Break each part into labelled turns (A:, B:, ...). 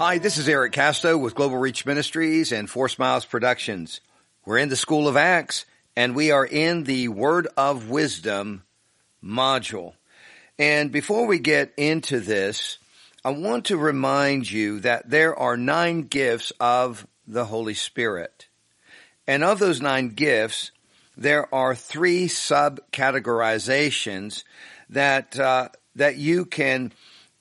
A: Hi, this is Eric Casto with Global Reach Ministries and Four Smiles Productions. We're in the School of Acts, and we are in the Word of Wisdom module. And before we get into this, I want to remind you that there are 9 gifts of the Holy Spirit. And of those 9 gifts, there are 3 subcategorizations that you can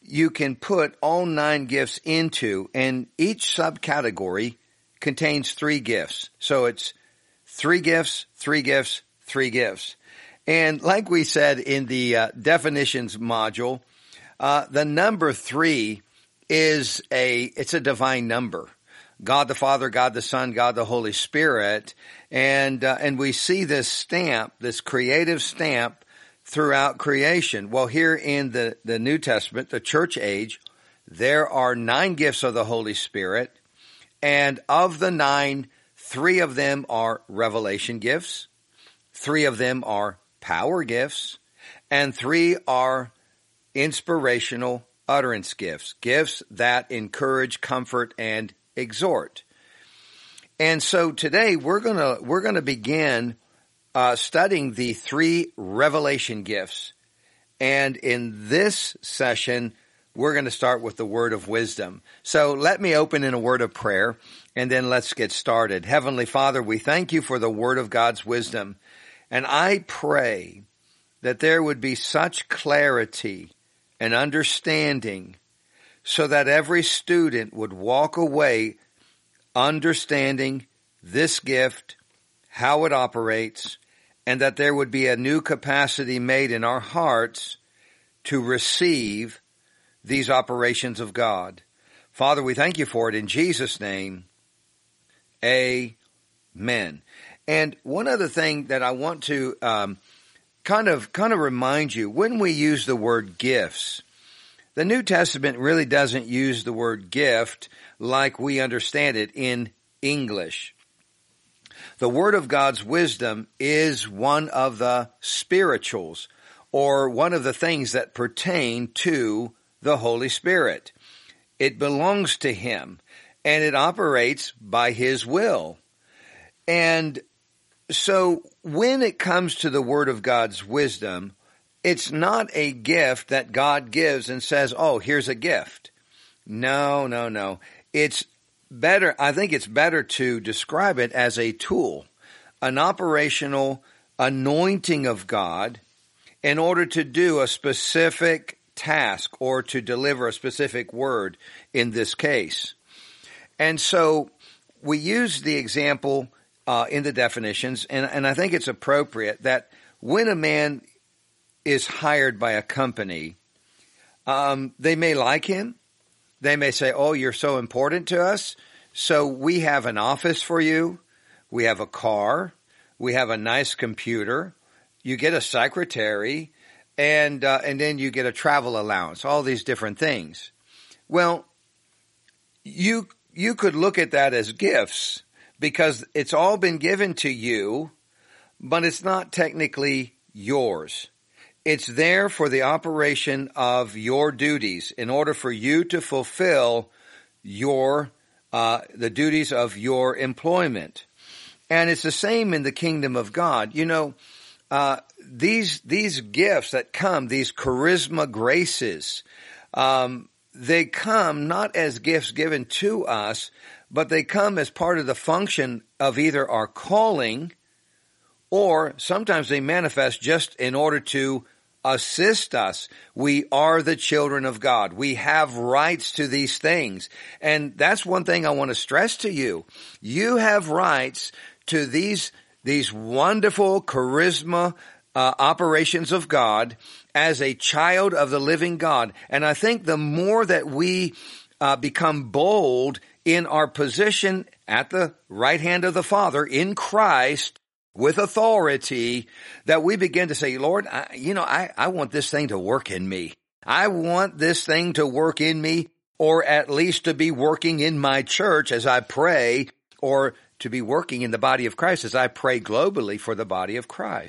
A: put all 9 gifts into, and each subcategory contains 3 gifts. So it's 3 gifts, 3 gifts, 3 gifts. And like we said in the definitions module, the number 3 is it's a divine number. God the Father, God the Son, God the Holy Spirit, and we see this stamp, this creative stamp, throughout creation. Well, here in the New Testament, the church age, there are 9 gifts of the Holy Spirit, and of the 9, 3 of them are revelation gifts, 3 of them are power gifts, and 3 are inspirational utterance gifts, gifts that encourage, comfort, and exhort. And so today we're gonna begin studying the 3 revelation gifts. And in this session, we're going to start with the word of wisdom. So let me open in a word of prayer, and then let's get started. Heavenly Father, we thank you for the word of God's wisdom. And I pray that there would be such clarity and understanding so that every student would walk away understanding this gift, how it operates, and that there would be a new capacity made in our hearts to receive these operations of God. Father, we thank you for it in Jesus' name. Amen. And one other thing that I want to kind of remind you, when we use the word gifts, the New Testament really doesn't use the word gift like we understand it in English. The word of God's wisdom is one of the spirituals, or one of the things that pertain to the Holy Spirit. It belongs to Him, and it operates by His will. And so when it comes to the word of God's wisdom, it's not a gift that God gives and says, oh, here's a gift. No. It's better, I think it's better to describe it as a tool, an operational anointing of God in order to do a specific task or to deliver a specific word in this case. And so we use the example in the definitions, and I think it's appropriate that when a man is hired by a company, they may like him. They may say, oh, you're so important to us, so we have an office for you. We have a car. We have a nice computer. You get a secretary, and then you get a travel allowance, all these different things. Well, you could look at that as gifts because it's all been given to you, but it's not technically yours. It's there for the operation of your duties in order for you to fulfill the duties of your employment. And it's the same in the kingdom of God. You know, these gifts that come, these charisma graces, they come not as gifts given to us, but they come as part of the function of either our calling, or sometimes they manifest just in order to assist us. We are the children of God. We have rights to these things. And that's one thing I want to stress to you. You have rights to these wonderful charisma operations of God as a child of the living God. And I think the more that we become bold in our position at the right hand of the Father in Christ with authority, that we begin to say, Lord, I want this thing to work in me. I want this thing to work in me, or at least to be working in my church as I pray, or to be working in the body of Christ as I pray globally for the body of Christ.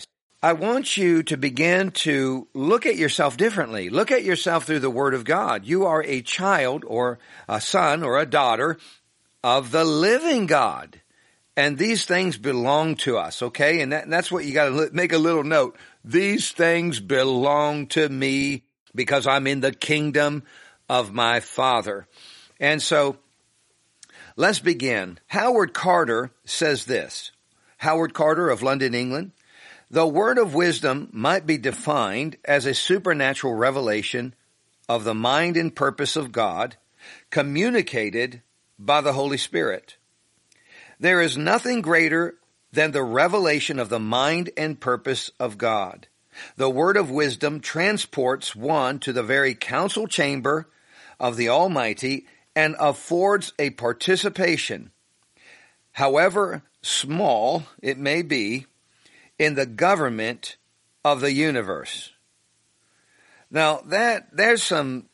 A: I want you to begin to look at yourself differently. Look at yourself through the Word of God. You are a child or a son or a daughter of the living God. And these things belong to us, okay? And that's what you got to make a little note. These things belong to me because I'm in the kingdom of my Father. And so let's begin. Howard Carter says this. Howard Carter of London, England. The word of wisdom might be defined as a supernatural revelation of the mind and purpose of God communicated by the Holy Spirit. There is nothing greater than the revelation of the mind and purpose of God. The word of wisdom transports one to the very council chamber of the Almighty and affords a participation, however small it may be, in the government of the universe. Now there's a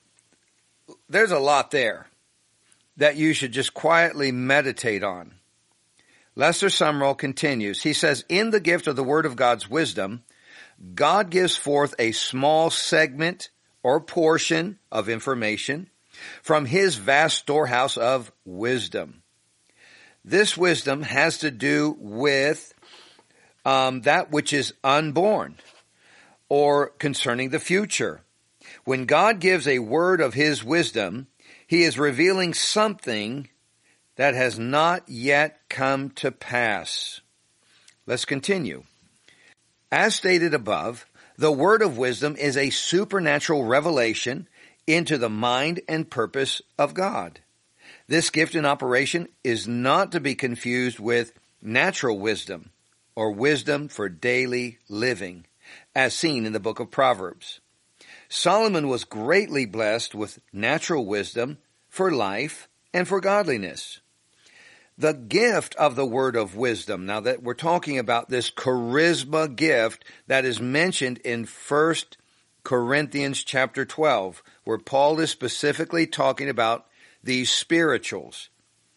A: lot there that you should just quietly meditate on. Lester Sumrall continues. He says, in the gift of the word of God's wisdom, God gives forth a small segment or portion of information from his vast storehouse of wisdom. This wisdom has to do with that which is unborn or concerning the future. When God gives a word of his wisdom, he is revealing something that has not yet come to pass. Let's continue. As stated above, the word of wisdom is a supernatural revelation into the mind and purpose of God. This gift in operation is not to be confused with natural wisdom or wisdom for daily living, as seen in the book of Proverbs. Solomon was greatly blessed with natural wisdom for life and for godliness. The gift of the word of wisdom, now that we're talking about this charisma gift that is mentioned in 1 Corinthians chapter 12, where Paul is specifically talking about these spirituals.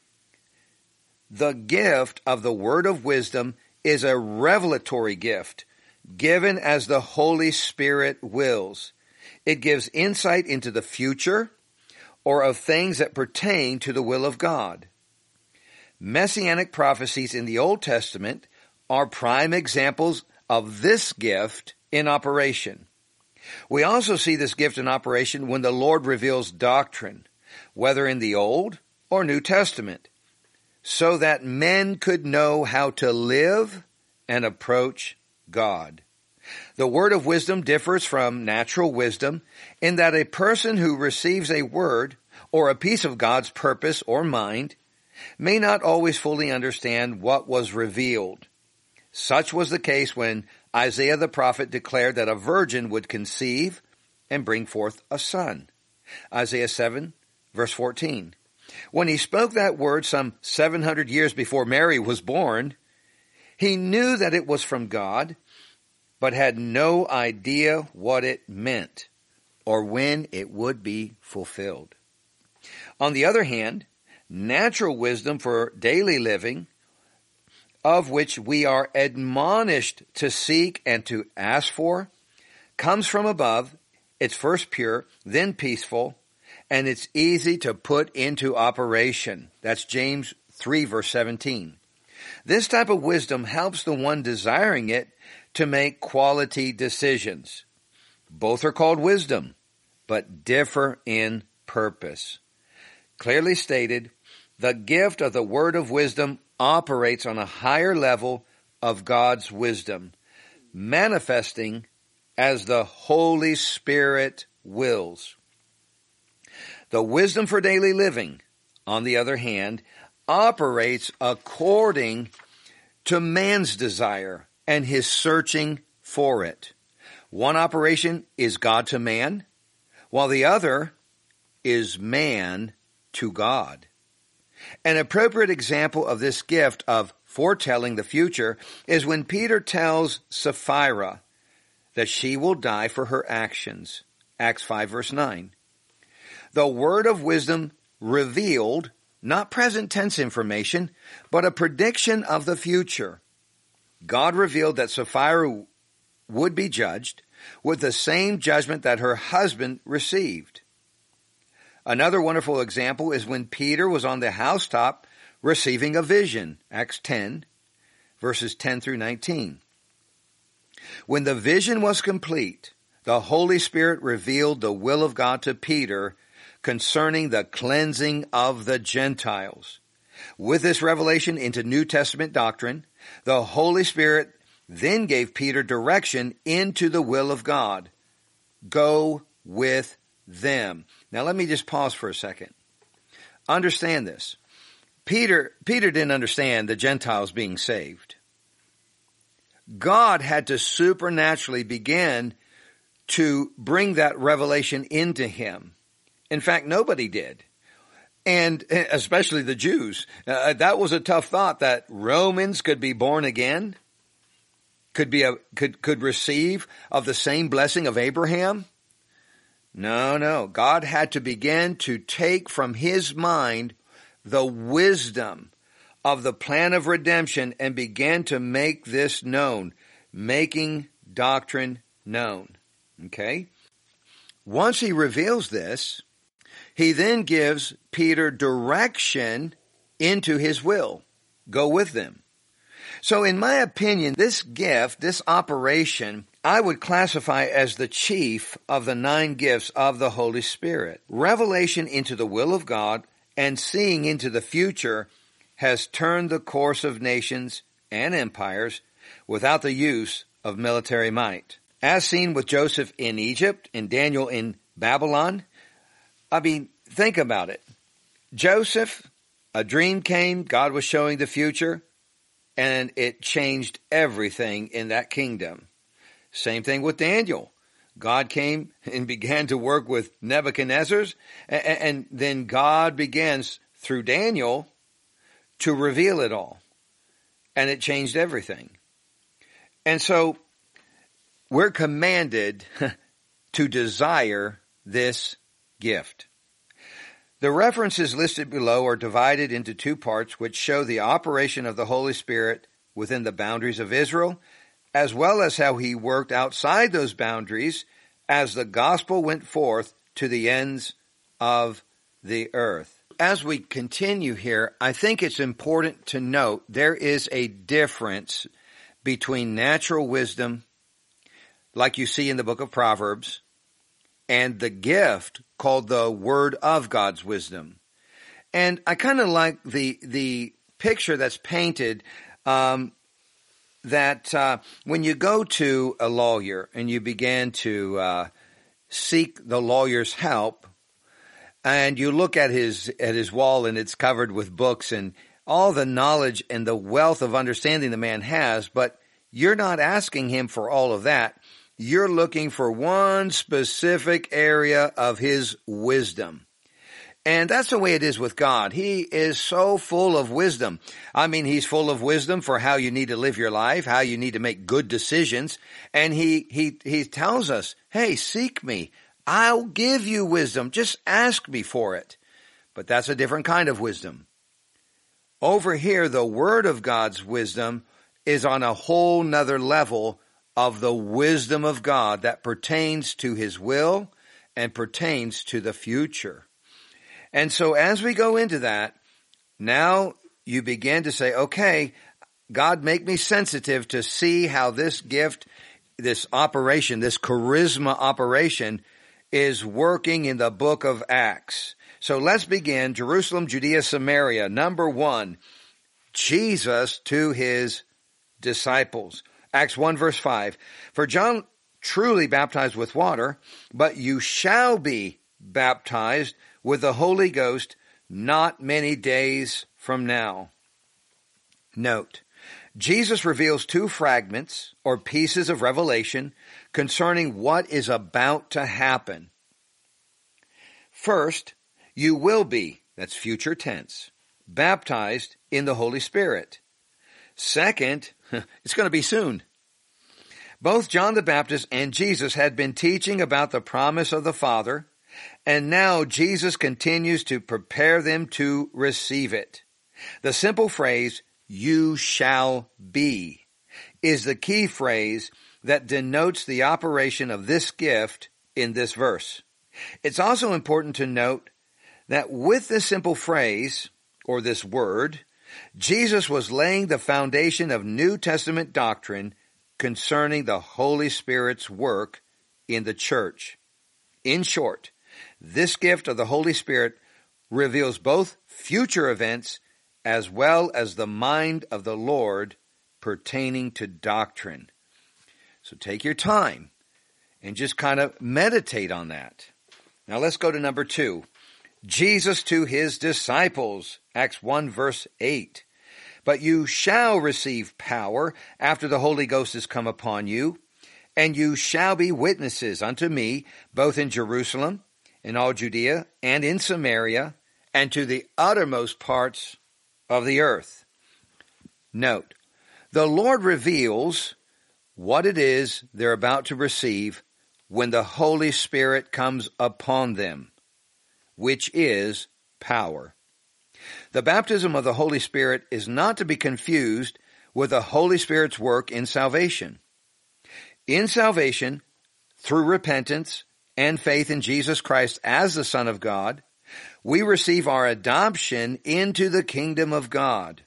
A: The gift of the word of wisdom is a revelatory gift given as the Holy Spirit wills. It gives insight into the future or of things that pertain to the will of God. Messianic prophecies in the Old Testament are prime examples of this gift in operation. We also see this gift in operation when the Lord reveals doctrine, whether in the Old or New Testament, so that men could know how to live and approach God. The word of wisdom differs from natural wisdom in that a person who receives a word or a piece of God's purpose or mind may not always fully understand what was revealed. Such was the case when Isaiah the prophet declared that a virgin would conceive and bring forth a son. Isaiah 7, verse 14. When he spoke that word some 700 years before Mary was born, he knew that it was from God, but had no idea what it meant or when it would be fulfilled. On the other hand, natural wisdom for daily living, of which we are admonished to seek and to ask for, comes from above. It's first pure, then peaceful, and it's easy to put into operation. That's James 3, verse 17. This type of wisdom helps the one desiring it to make quality decisions. Both are called wisdom, but differ in purpose. Clearly stated, the gift of the word of wisdom operates on a higher level of God's wisdom, manifesting as the Holy Spirit wills. The wisdom for daily living, on the other hand, operates according to man's desire and his searching for it. One operation is God to man, while the other is man to God. An appropriate example of this gift of foretelling the future is when Peter tells Sapphira that she will die for her actions. Acts 5, verse 9. The word of wisdom revealed not present tense information, but a prediction of the future. God revealed that Sapphira would be judged with the same judgment that her husband received. Another wonderful example is when Peter was on the housetop receiving a vision, Acts 10, verses 10 through 19. When the vision was complete, the Holy Spirit revealed the will of God to Peter concerning the cleansing of the Gentiles. With this revelation into New Testament doctrine, the Holy Spirit then gave Peter direction into the will of God. Go with them. Now let me just pause for a second. Understand this. Peter didn't understand the Gentiles being saved. God had to supernaturally begin to bring that revelation into him. In fact, nobody did. And especially the Jews. That was a tough thought, that Romans could be born again, could receive of the same blessing of Abraham. No. God had to begin to take from his mind the wisdom of the plan of redemption and began to make this known, making doctrine known. Okay? Once he reveals this, he then gives Peter direction into his will. Go with them. So in my opinion, this gift, this operation, I would classify as the chief of the 9 gifts of the Holy Spirit. Revelation into the will of God and seeing into the future has turned the course of nations and empires without the use of military might. As seen with Joseph in Egypt and Daniel in Babylon, think about it. Joseph, a dream came, God was showing the future, and it changed everything in that kingdom. Same thing with Daniel. God came and began to work with Nebuchadnezzar, and then God begins through Daniel to reveal it all. And it changed everything. And so we're commanded to desire this gift. The references listed below are divided into 2 parts, which show the operation of the Holy Spirit within the boundaries of Israel, as well as how he worked outside those boundaries as the gospel went forth to the ends of the earth. As we continue here, I think it's important to note there is a difference between natural wisdom, like you see in the book of Proverbs, and the gift called the Word of God's wisdom. And I kind of like the picture that's painted that when you go to a lawyer and you begin to seek the lawyer's help, and you look at his wall and it's covered with books and all the knowledge and the wealth of understanding the man has, but you're not asking him for all of that. You're looking for one specific area of his wisdom. And that's the way it is with God. He is so full of wisdom. He's full of wisdom for how you need to live your life, how you need to make good decisions. And he tells us, hey, seek me. I'll give you wisdom. Just ask me for it. But that's a different kind of wisdom. Over here, the Word of God's wisdom is on a whole nother level of the wisdom of God that pertains to his will and pertains to the future. And so as we go into that, now you begin to say, okay, God, make me sensitive to see how this gift, this operation, this charisma operation is working in the book of Acts. So let's begin. Jerusalem, Judea, Samaria. Number 1, Jesus to his disciples. Acts 1 verse 5. For John truly baptized with water, but you shall be baptized with the Holy Ghost not many days from now. Note, Jesus reveals 2 fragments or pieces of revelation concerning what is about to happen. First, you will be, that's future tense, baptized in the Holy Spirit. Second, it's going to be soon. Both John the Baptist and Jesus had been teaching about the promise of the Father, and now Jesus continues to prepare them to receive it. The simple phrase, you shall be, is the key phrase that denotes the operation of this gift in this verse. It's also important to note that with this simple phrase, or this word, Jesus was laying the foundation of New Testament doctrine concerning the Holy Spirit's work in the church. In short, this gift of the Holy Spirit reveals both future events as well as the mind of the Lord pertaining to doctrine. So take your time and just kind of meditate on that. Now let's go to number 2. Jesus to his disciples, Acts 1 verse 8. But you shall receive power after the Holy Ghost is come upon you, and you shall be witnesses unto me, both in Jerusalem, in all Judea, and in Samaria, and to the uttermost parts of the earth. Note, the Lord reveals what it is they're about to receive when the Holy Spirit comes upon them, which is power. The baptism of the Holy Spirit is not to be confused with the Holy Spirit's work in salvation. In salvation, through repentance and faith in Jesus Christ as the Son of God, we receive our adoption into the kingdom of God.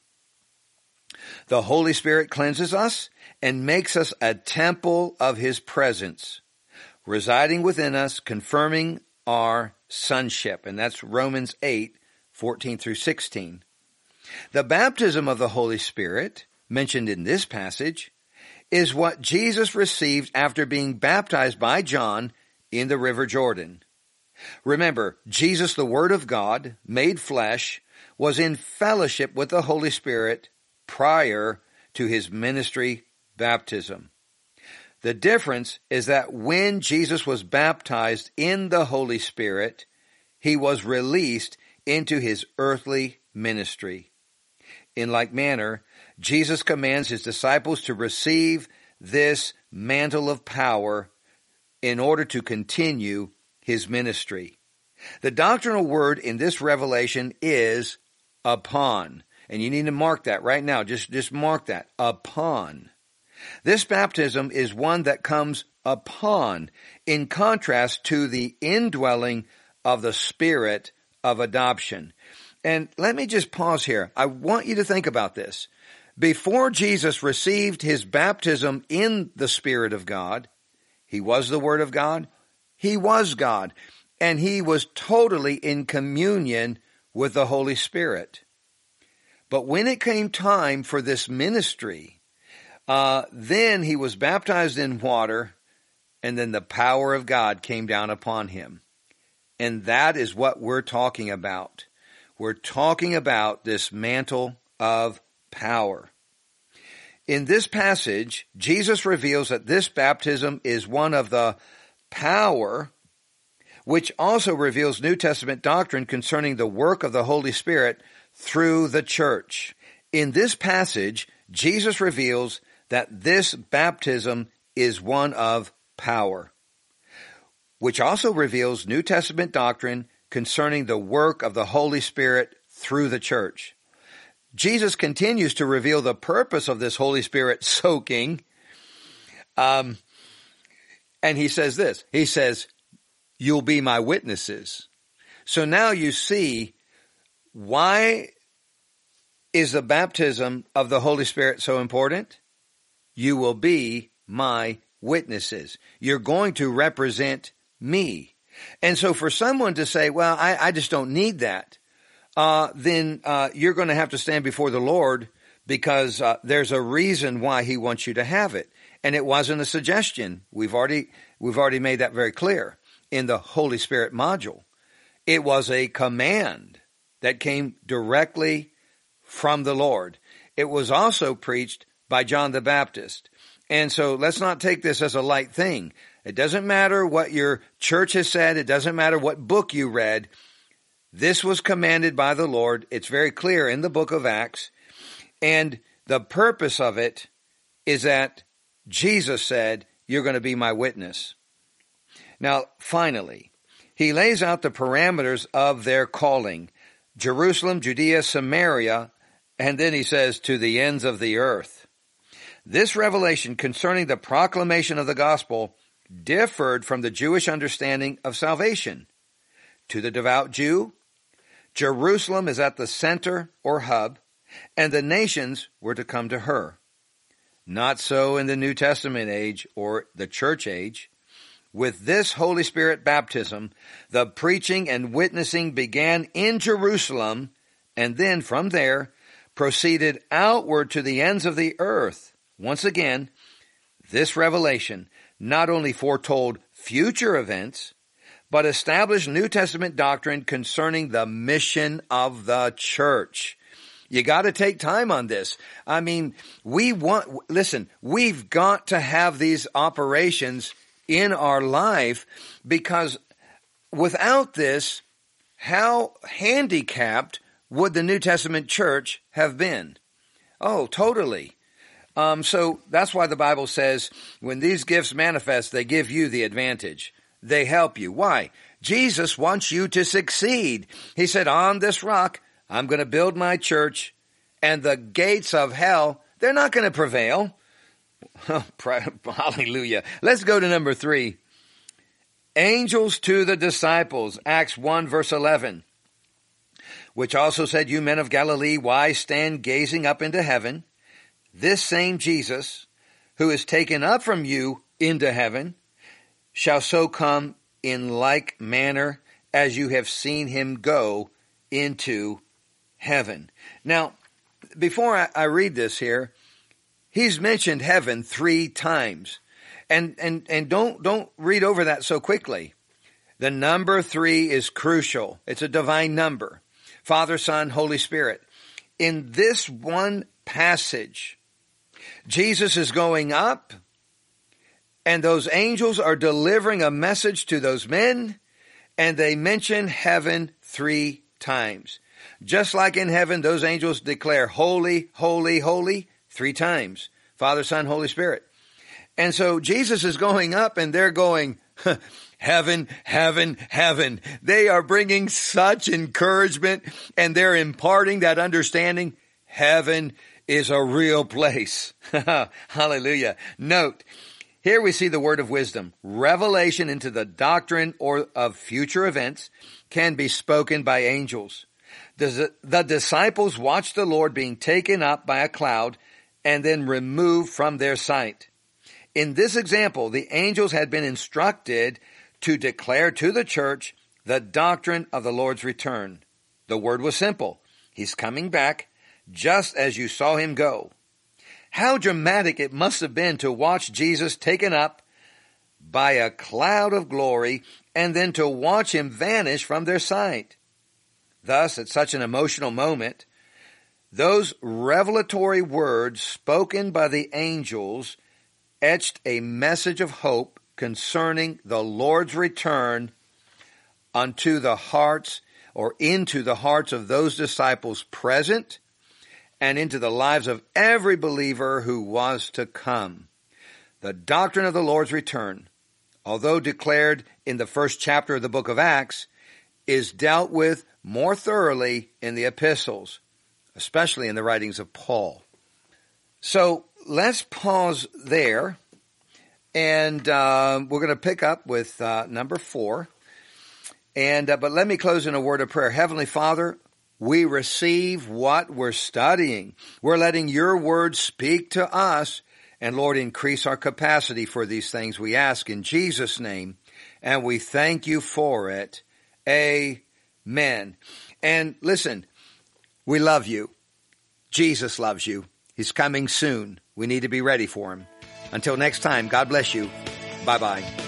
A: The Holy Spirit cleanses us and makes us a temple of His presence, residing within us, confirming our sonship. And that's Romans 8:14 through 16. The baptism of the Holy Spirit, mentioned in this passage, is what Jesus received after being baptized by John in the River Jordan. Remember, Jesus, the Word of God, made flesh, was in fellowship with the Holy Spirit prior to His ministry baptism. The difference is that when Jesus was baptized in the Holy Spirit, He was released into His earthly ministry. In like manner, Jesus commands His disciples to receive this mantle of power in order to continue His ministry. The doctrinal word in this revelation is upon. And you need to mark that right now. Just mark that. Upon. This baptism is one that comes upon, in contrast to the indwelling of the Spirit of adoption. And let me just pause here. I want you to think about this. Before Jesus received His baptism in the Spirit of God, He was the Word of God. He was God. And He was totally in communion with the Holy Spirit. But when it came time for this ministry, then He was baptized in water, and then the power of God came down upon Him. And that is what we're talking about. We're talking about this mantle of power. In this passage, Jesus reveals that this baptism is one of the power, which also reveals New Testament doctrine concerning the work of the Holy Spirit through the church. In this passage, Jesus reveals that this baptism is one of power, which also reveals New Testament doctrine concerning the work of the Holy Spirit through the church. Jesus continues to reveal the purpose of this Holy Spirit soaking. And He says this. He says, "You'll be my witnesses." So now you see, why is the baptism of the Holy Spirit so important? You will be my witnesses. You're going to represent me. And so for someone to say, well, I just don't need that, then you're going to have to stand before the Lord, because there's a reason why He wants you to have it. And it wasn't a suggestion. We've already made that very clear in the Holy Spirit module. It was a command that came directly from the Lord. It was also preached by John the Baptist. And so let's not take this as a light thing. It doesn't matter what your church has said. It doesn't matter what book you read. This was commanded by the Lord. It's very clear in the book of Acts. And the purpose of it is that Jesus said, "You're going to be my witness." Now, finally, He lays out the parameters of their calling: Jerusalem, Judea, Samaria, and then He says, to the ends of the earth. This revelation concerning the proclamation of the gospel differed from the Jewish understanding of salvation. To the devout Jew, Jerusalem is at the center or hub, and the nations were to come to her. Not so in the New Testament age or the church age. With this Holy Spirit baptism, the preaching and witnessing began in Jerusalem, and then from there proceeded outward to the ends of the earth. Once again, this revelation not only foretold future events, but established New Testament doctrine concerning the mission of the church. You got to take time on this. I mean, we've got to have these operations in our life, because without this, how handicapped would the New Testament church have been? Oh, totally. So that's why the Bible says when these gifts manifest, they give you the advantage. They help you. Why? Jesus wants you to succeed. He said, on this rock, I'm going to build my church, and the gates of hell, they're not going to prevail. Hallelujah. Let's go to number 3. Angels to the disciples, Acts 1 verse 11, which also said, you men of Galilee, why stand gazing up into heaven? This same Jesus, who is taken up from you into heaven, shall so come in like manner as you have seen him go into heaven. Now, before I read this here, he's mentioned heaven 3 times. And don't read over that so quickly. The number 3 is crucial. It's a divine number. Father, Son, Holy Spirit. In this one passage, Jesus is going up, and those angels are delivering a message to those men, and they mention heaven 3 times. Just like in heaven, those angels declare, holy, holy, holy, 3 times. Father, Son, Holy Spirit. And so Jesus is going up, and they're going, heaven, heaven, heaven. They are bringing such encouragement, and they're imparting that understanding. Heaven is a real place. Hallelujah. Note, here we see the word of wisdom. Revelation into the doctrine or of future events can be spoken by angels. The disciples watched the Lord being taken up by a cloud and then removed from their sight. In this example, the angels had been instructed to declare to the church the doctrine of the Lord's return. The word was simple. He's coming back, just as you saw him go. How dramatic it must have been to watch Jesus taken up by a cloud of glory and then to watch him vanish from their sight. Thus, at such an emotional moment, those revelatory words spoken by the angels etched a message of hope concerning the Lord's return unto the hearts or into the hearts of those disciples present and into the lives of every believer who was to come. The doctrine of the Lord's return, although declared in the first chapter of the book of Acts, is dealt with more thoroughly in the epistles, especially in the writings of Paul. So let's pause there, and we're going to pick up with number 4. But let me close in a word of prayer. Heavenly Father, we receive what we're studying. We're letting your word speak to us. And Lord, increase our capacity for these things, we ask in Jesus' name. And we thank you for it. Amen. And listen, we love you. Jesus loves you. He's coming soon. We need to be ready for him. Until next time, God bless you. Bye-bye.